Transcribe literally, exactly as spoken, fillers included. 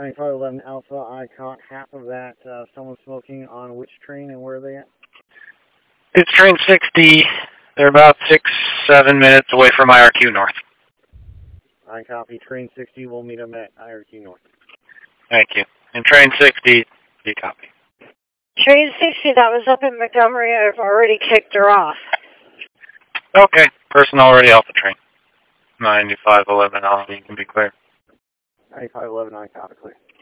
ninety-five eleven Alpha, I caught half of that. Uh, someone smoking on which train and where are they at? It's train sixty. They're about six, seven minutes away from I R Q North. I copy. Train sixty, we'll meet them at I R Q North. Thank you. And train sixty, you copy. Train sixty that was up in Montgomery, I've already kicked her off. Okay. Person already off the train. ninety-five eleven Alpha, you can be clear. ninety-five eleven, I copy, clear.